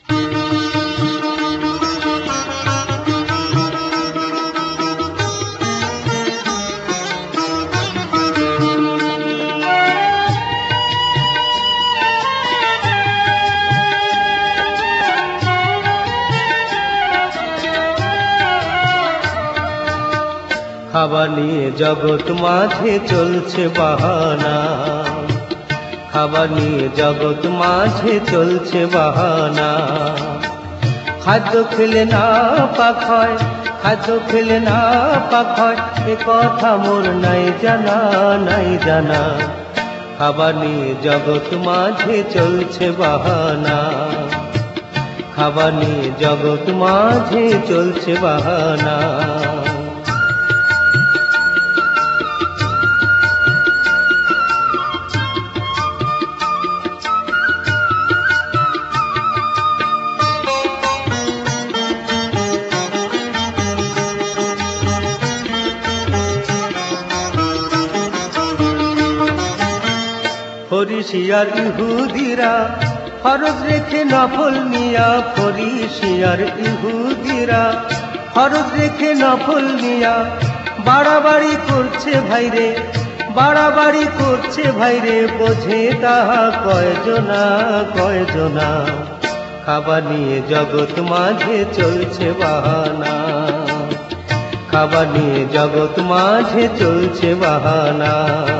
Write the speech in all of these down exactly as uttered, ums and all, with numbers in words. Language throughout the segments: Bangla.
খাবার নিয়ে জগৎ মাঝে চলছে বাহানা, খাবার নিয়ে জগৎ মাঝে চলছে বাহানা। খাদ্য খেলে না পাক হয়, খাদ্য খেলে না পাক হয়, এ কথা মোর নাই জানা, নাই জানা। খাবার নিয়ে জগৎ মাঝে চলছে বাহানা, খাবার নিয়ে জগৎ মাঝে চলছে বাহানা। ফরিসিয়ার ইহুদিরা ফরজ রেখে নফল নিয়া, ফরিসিয়ার ইহুদিরা ফরজ রেখে নফল নিয়া বাড়াবাড়ি করছে ভাইরে, বাড়াবাড়ি করছে ভাইরে, বোঝে তাহা কয়জনা, কয়জনা। খাবার নিয়ে জগৎ মাঝে চলছে বাহানা, খাবার নিয়ে জগৎ মাঝে চলছে বাহানা।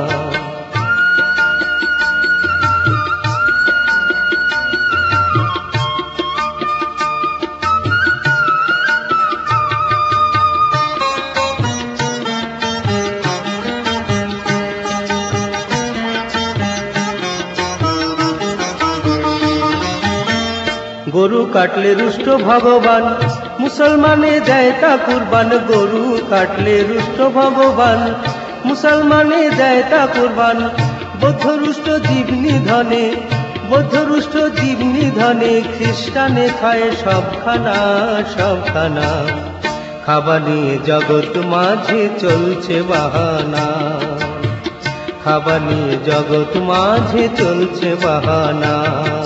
গরু কাটলে রুষ্ট ভগবান, মুসলমানে দেয় তা কুরবান। গরু কাটলে রুষ্ট ভগবান, মুসলমানে দেয় তা কুরবান। বৌদ্ধ রুষ্ট জীব নিধনে, বৌদ্ধ রুষ্ট জীব নিধনে, খ্রিস্টানে খায় সব খানা, সব খানা। খাবার নিয়ে জগৎ মাঝে চলছে বাহানা, খাবার নিয়ে জগৎ মাঝে চলছে বাহানা।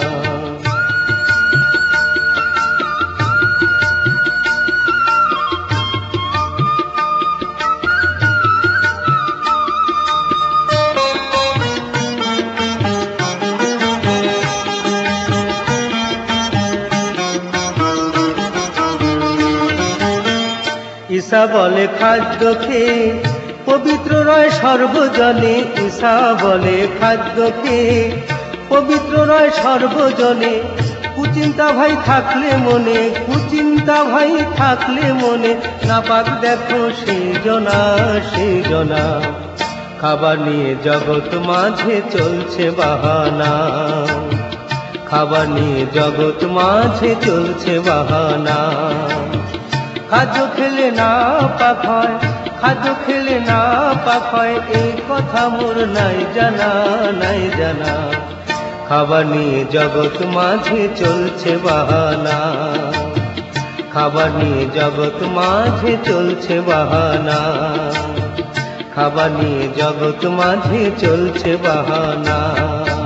ঈসা বলে খাদ্য খেয়ে পবিত্র রয় সর্বজনে, ঈসা বলে খাদ্য খেয়ে পবিত্র রয় সর্বজনে। কুচিন্তা ভাই থাকলে মনে, কুচিন্তা ভাই থাকলে মনে, নাপাক দেখো সেই জনা, সেই জনা। খাবার নিয়ে জগৎ মাঝে চলছে বাহানা, খাবার নিয়ে জগৎ মাঝে চলছে বাহানা। খাদ্য খেলে না পাক হয়, খাদ্য খেলে না পাক হয়, এই কথা মোর নাই জানা, নাই জানা। খাবার নিয়ে জগৎ মাঝে চলছে বাহানা, খাবার নিয়ে জগৎ মাঝে চলছে বাহানা, খাবার নিয়ে জগৎ মাঝে চলছে বাহানা।